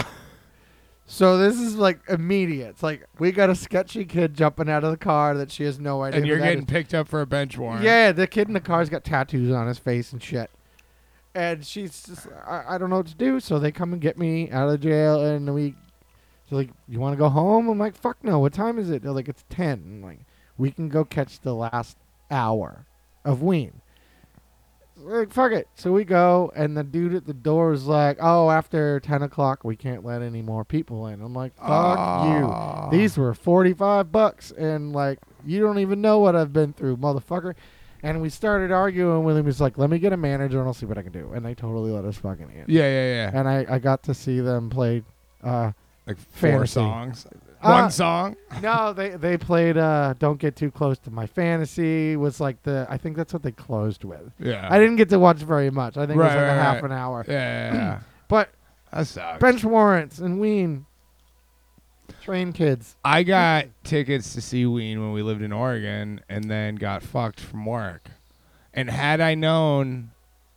So this is like immediate. It's like we got a sketchy kid jumping out of the car that she has no idea. And you're who that getting is. picked up for a bench warrant. Yeah, the kid in the car's got tattoos on his face and shit. And she's just, I, I don't know what to do. So they come and get me out of jail, and we, they're like, you want to go home? I'm like, fuck no. What time is it? They're like, it's ten. I'm like, we can go catch the last hour of Ween. Like, fuck it. So we go, and the dude at the door is like, oh, after ten o'clock, we can't let any more people in. I'm like, fuck Aw. you. These were forty-five bucks, and like, you don't even know what I've been through, motherfucker. And we started arguing with him. He's like, let me get a manager, and I'll see what I can do. And they totally let us fucking in. Yeah, yeah, yeah. And I, I got to see them play. Uh, Like four Fantasy. songs. Uh, One song. no, they they played uh, "Don't Get Too Close to My Fantasy." Was like the I think that's what they closed with. Yeah. I didn't get to watch very much. I think it was Right, like a right, half right. an hour. Yeah, yeah, yeah. But That sucks. bench warrants and Ween, train kids. I got tickets to see Ween when we lived in Oregon, and then got fucked from work. And had I known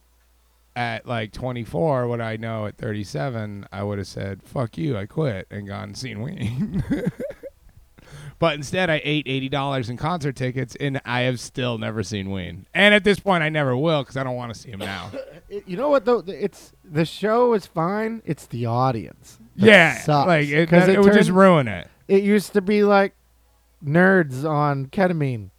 at like twenty-four what I know at thirty-seven, I would have said, fuck you, I quit, and gone and seen Ween. But instead, I ate eighty dollars in concert tickets, and I have still never seen Ween. And at this point, I never will, because I don't want to see him now. It- you know what though? It's the show is fine. It's the audience. that Yeah, sucks. like, it, 'Cause that- it would just turned- ruin it. It used to be like nerds on ketamine.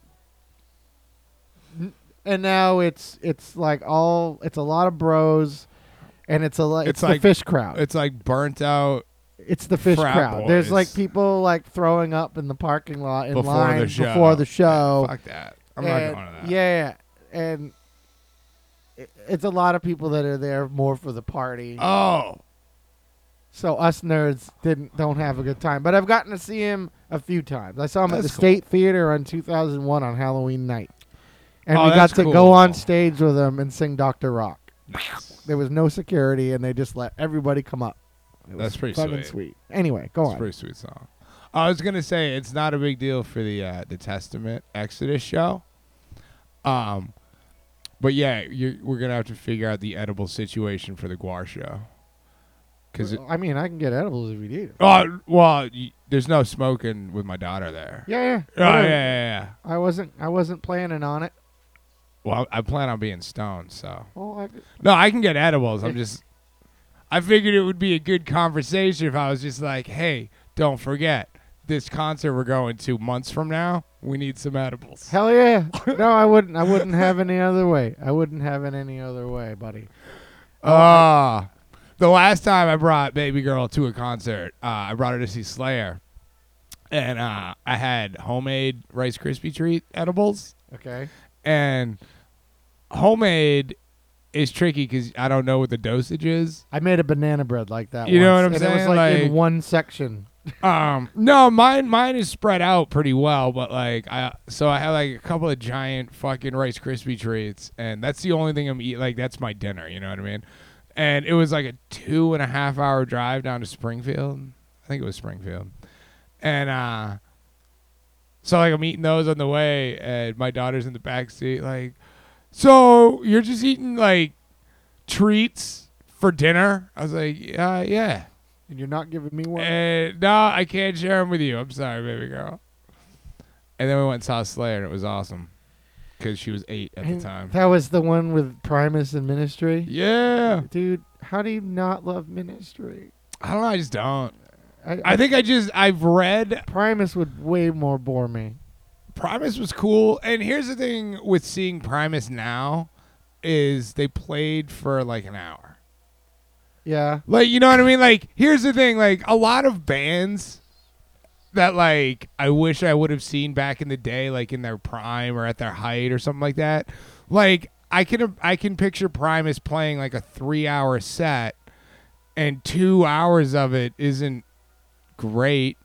N- And now it's it's like all it's a lot of bros, and it's a li- it's, It's the like- fish crowd. It's like burnt out It's the fish frat crowd. There's boys. like people like throwing up in the parking lot in Before the line show. before the show. Fuck that. I'm And- not going to that. Yeah, and it, it's a lot of people that are there more for the party. Oh, So us nerds didn't don't have a good time. But I've gotten to see him a few times. I saw him at the That's cool. State Theater on two thousand one on Halloween night. And Oh, we got that's to cool. go on stage with him and sing Doctor Rock. nice. There was no security, and they just let everybody come up. It was That's pretty fucking sweet. sweet. Anyway, go It's a on. pretty sweet song. I was gonna say it's not a big deal for the uh, the Testament Exodus show. Um, but yeah, you're, we're gonna have to figure out the edible situation for the Guar show. Cause it, I mean, I can get edibles if you need it. oh well, y- there's no smoking with my daughter there. Yeah, yeah. Oh yeah, whatever. yeah, yeah. I wasn't. I wasn't planning on it. Well, I plan on being stoned, so Well, I, no, I can get edibles. I'm just, I figured it would be a good conversation if I was just like, hey, don't forget this concert we're going to months from now. We need some edibles. hell yeah. No, I wouldn't. I wouldn't have it any other way. I wouldn't have it any other way, buddy. Ah, the last time I brought baby girl to a concert, uh, I brought her to see Slayer, and uh, I had homemade Rice Krispie treat edibles, Okay. and homemade is tricky because I don't know what the dosage is. I made a banana bread like that. You know once, what I'm and It was saying? like, in Like- one section. Um, no, mine mine is spread out pretty well, but like I so I have like a couple of giant fucking Rice Krispie treats, and that's the only thing I'm eating. Like that's my dinner, you know what I mean? And it was like a two and a half hour drive down to Springfield. I think it was Springfield, and uh, so like I'm eating those on the way, and my daughter's in the back seat, like, so you're just eating like treats for dinner? I was like, yeah, yeah. And you're not giving me one? Uh, no, I can't share them with you. I'm sorry, baby girl. And then we went and saw Slayer, and it was awesome because she was eight at And the time. That was the one with Primus and Ministry? Yeah. Dude, how do you not love Ministry? I don't know. I just don't. I, I think I just, I've read Primus would way more bore me. Primus was cool. And here's the thing with seeing Primus now is they played for like an hour. Yeah. Like, you know what I mean? Like, here's the thing. Like, a lot of bands that, like, I wish I would have seen back in the day, like, in their prime or at their height or something like that. Like, I can I can picture Primus playing, like, a three-hour set, and two hours of it isn't great.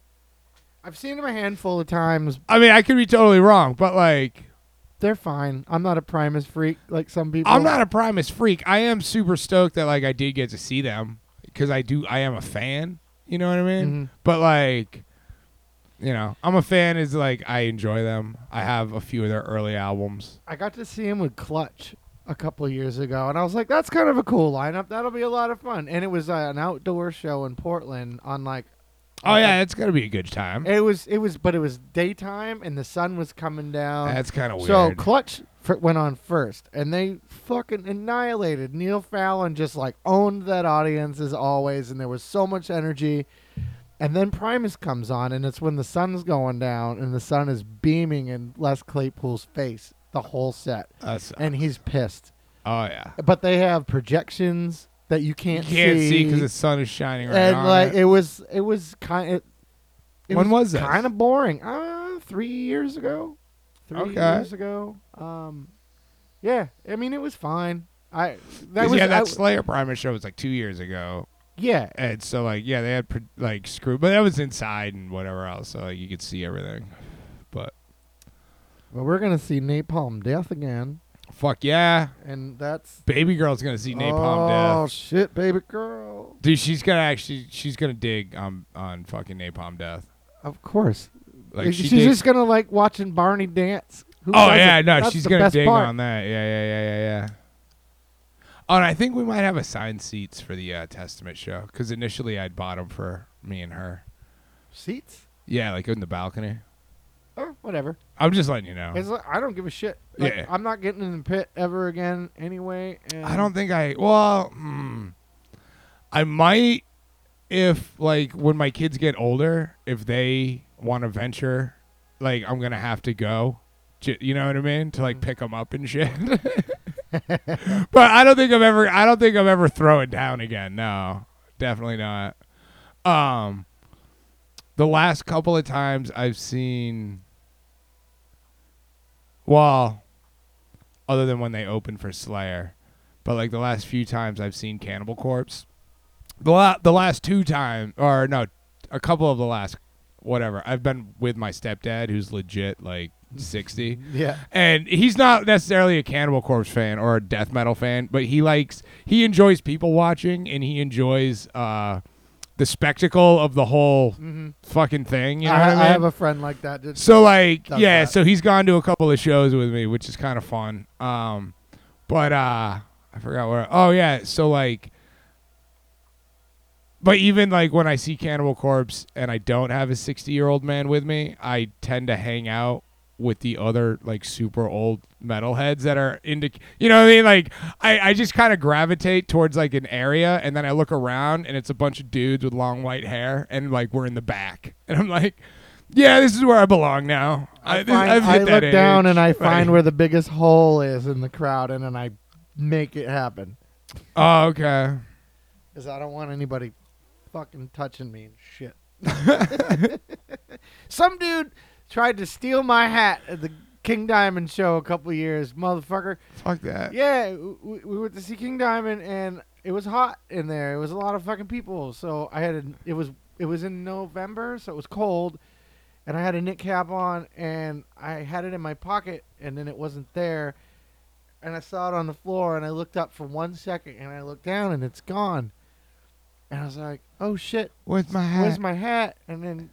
I've seen them a handful of times. I mean, I could be totally wrong, but, like, They're fine. I'm not a Primus freak like some people. I'm not a Primus freak. I am super stoked that, like, I did get to see them because I do. I am a fan. You know what I mean? Mhm. But, like, you know, I'm a fan is, like, I enjoy them. I have a few of their early albums. I got to see him with Clutch a couple of years ago, and I was like, that's kind of a cool lineup. That'll be a lot of fun. And it was uh, an outdoor show in Portland on, like, Oh, yeah, it's got to be a good time. It was, it was, but it was daytime, and the sun was coming down. That's kind of weird. So Clutch f- went on first, and they fucking annihilated. Neil Fallon just like owned that audience as always, and there was so much energy. And then Primus comes on, and it's when the sun's going down, and the sun is beaming in Les Claypool's face the whole set, That's, and he's pissed. oh, yeah. But they have projections that you can't, You can't see because see the sun is shining right and on like it. it was, it was kind of. It When was this? Kind of boring. Uh, three years ago. Three Okay. years ago. Um, yeah. I mean, it was fine. I that 'Cause, was yeah, that I- Slayer Primus show was like two years ago. yeah. And so, like, yeah, they had, pro- like, screw. But that was inside and whatever else. So, like, you could see everything. But, Well, we're gonna see Napalm Death again, fuck yeah. and that's Baby girl's going to see Napalm oh Death. shit, baby girl. Dude, she's gonna actually, she's gonna dig on on fucking Napalm Death. Of course. Like she She's dig- just gonna like watching Barney dance. Who oh doesn't? yeah, no, That's she's the gonna best dig part. on that. Yeah, yeah, yeah, yeah, yeah. Oh, and I think we might have assigned seats for the uh, Testament show because initially I'd bought them for me and her. Seats. Yeah, like in the balcony. Oh, whatever. I'm just letting you know. It's like, I don't give a shit. Like, Yeah. I'm not getting in the pit ever again anyway. And I don't think I. Well, hmm, I might if like when my kids get older, if they want to venture, like I'm gonna have to go. J- You know what I mean? To like pick them up and shit. But I don't think I'm ever. I don't think I'm ever throwing down again. No, definitely not. Um, the last couple of times I've seen. Well, other than when they opened for Slayer. But like the last few times I've seen Cannibal Corpse, the la- the last two times, or no, a couple of the last, whatever. I've been with my stepdad, who's legit like sixty. Yeah. And he's not necessarily a Cannibal Corpse fan or a death metal fan, but he likes, he enjoys people watching, and he enjoys uh, the spectacle of the whole Mm-hmm. fucking thing. You know I, what I mean? I have a friend like that. that So like, does yeah, that. so he's gone to a couple of shows with me, which is kind of fun. Um, but uh, I forgot where. Oh yeah, so like, but even like when I see Cannibal Corpse and I don't have a sixty-year-old man with me, I tend to hang out with the other like super old metalheads that are into, you know what I mean? Like I, I just kind of gravitate towards like an area, and then I look around and it's a bunch of dudes with long white hair, and like we're in the back, and I'm like, yeah, this is where I belong now. I, I, find, I've hit I that look down age. and I Like- find where the biggest hole is in the crowd, and then I make it happen. Oh, okay. Because I don't want anybody fucking touching me and shit. Some dude tried to steal my hat at the King Diamond show a couple years, motherfucker. Fuck that. Yeah, we, we went to see King Diamond, and it was hot in there. It was a lot of fucking people. So I had a, it was it was in November, so it was cold, and I had a knit cap on, and I had it in my pocket, and then it wasn't there, and I saw it on the floor, and I looked up for one second, and I looked down, and it's gone, and I was like, oh shit, Where's my hat? where's my hat? And then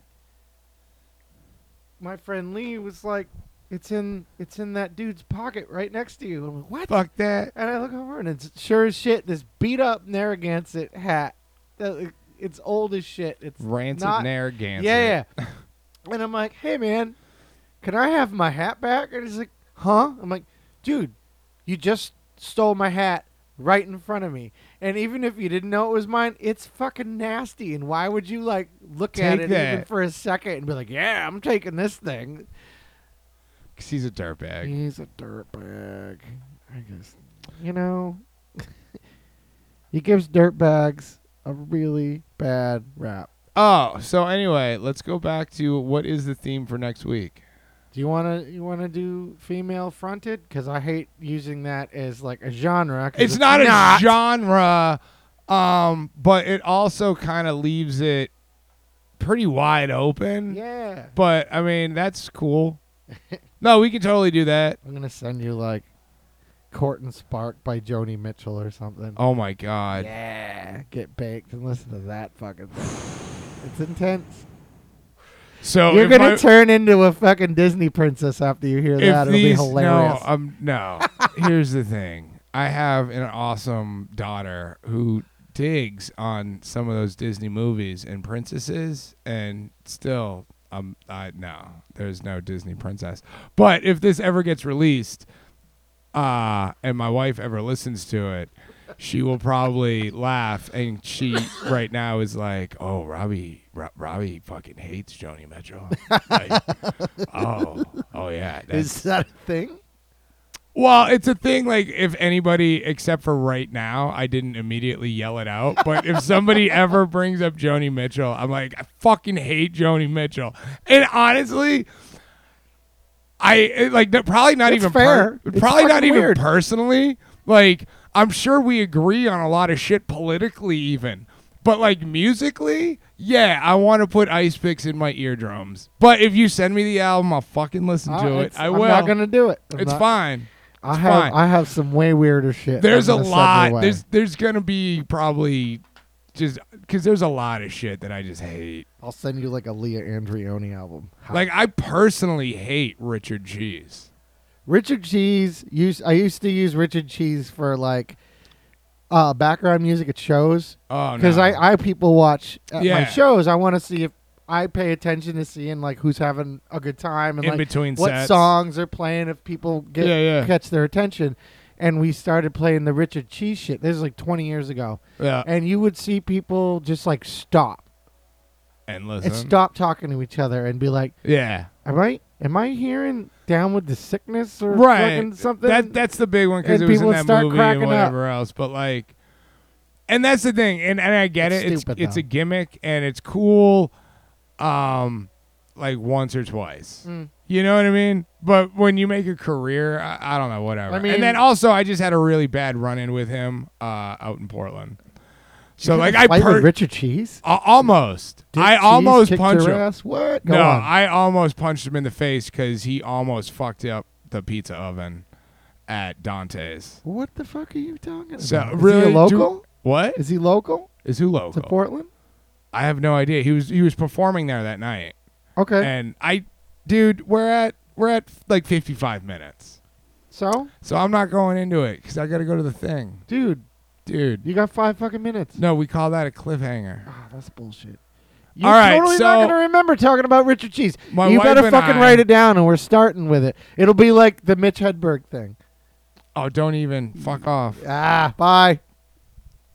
my friend Lee was like, it's in it's in that dude's pocket right next to you. I'm like, what? Fuck that. And I look over, and it's sure as shit this beat up Narragansett hat. That- It's old as shit. It's Rancid not, Narragansett. yeah, yeah. And I'm like, hey man, can I have my hat back? And he's like, huh? I'm like, dude, you just stole my hat right in front of me. And even if you didn't know it was mine, it's fucking nasty. And why would you like look at Take it even that. for a second and be like, yeah, I'm taking this thing? 'Cause he's a dirtbag. He's a dirtbag. I guess, you know, he gives dirtbags a really bad rap. Oh, so anyway, let's go back to what is the theme for next week? Do you wanna you wanna do female fronted? Because I hate using that as like a genre. 'cause It's, not, a genre, um, but it also kind of leaves it pretty wide open. Yeah, But I mean, that's cool. No, we can totally do that. I'm gonna send you like Court and Spark by Joni Mitchell or something. Oh my god. Yeah, get baked and listen to that fucking thing. It's intense. So You're if gonna my- turn into a fucking Disney princess after you hear if that. It'll these, be hilarious. No, um, no. Here's the thing. I have an awesome daughter who digs on some of those Disney movies and princesses, and still, um, I no, there's no Disney princess. But if this ever gets released, uh, and my wife ever listens to it, she will probably laugh, and she right now is like, "Oh, Robbie, Ro- Robbie fucking hates Joni Mitchell." Like, oh, oh yeah. That's, Is that a thing? well, it's a thing. Like if anybody, except for right now, I didn't immediately yell it out. But if somebody ever brings up Joni Mitchell, I'm like, I fucking hate Joni Mitchell. And honestly, I it, like that- probably not It's even fair. per- It's probably not fucking even weird. personally. Like I'm sure we agree on a lot of shit politically, even. But like musically, yeah, I want to put Ice Picks in my eardrums. But if you send me the album, I'll fucking listen Uh, to it. it's- I I'm will. not gonna do it. I'm it's not- fine. I It's have fine. I have some way weirder shit. There's a I'm gonna send lot. away. There's there's gonna be probably just because there's a lot of shit that I just hate. I'll send you like a Leah Andrioni album. How- Like I personally hate Richard Cheese. Richard Cheese used I used to use Richard Cheese for like uh background music at shows Oh no. because I I people watch at Yeah. my shows. I want to see if I pay attention to seeing like who's having a good time and in like between what sets. songs are playing if people get Yeah, yeah. catch their attention. And we started playing the Richard Cheese shit. This is like twenty years ago. Yeah. And you would see people just like stop And listen. and stop talking to each other and be like, Yeah. "Am I am I hearing Down with the Sickness or Right. fucking something?" That that's the big one because And it was in people that start movie cracking and up. whatever else. But like, and that's the thing, and and I get It's it. It's stupid, it's though. a gimmick and it's cool. Um, like once or twice. Mm. You know what I mean? But when you make a career, I, I don't know, whatever. I mean- and then also, I just had a really bad run-in with him uh, out in Portland. So You like had a I fight per- with Richard Cheese. uh, almost, Dick I Cheese almost kicked punched your him. ass? What? Go no, on. I almost punched him in the face because he almost fucked up the pizza oven at Dante's. What the fuck are you talking about? So Is really, he a do- local? What Is he local is who to local? Portland? I have no idea. He was he was performing there that night, Okay. and I, dude, we're at we're at like fifty-five minutes, So, so I'm not going into it because I got to go to the thing, dude, dude. you got five fucking minutes. No, we call that a cliffhanger. Ah, that's bullshit. You're All right, totally so- not gonna remember talking about Richard Cheese. My You wife better and fucking I- write it down, and we're starting with it. It'll be like the Mitch Hedberg thing. Oh, don't even fuck off. Ah, bye.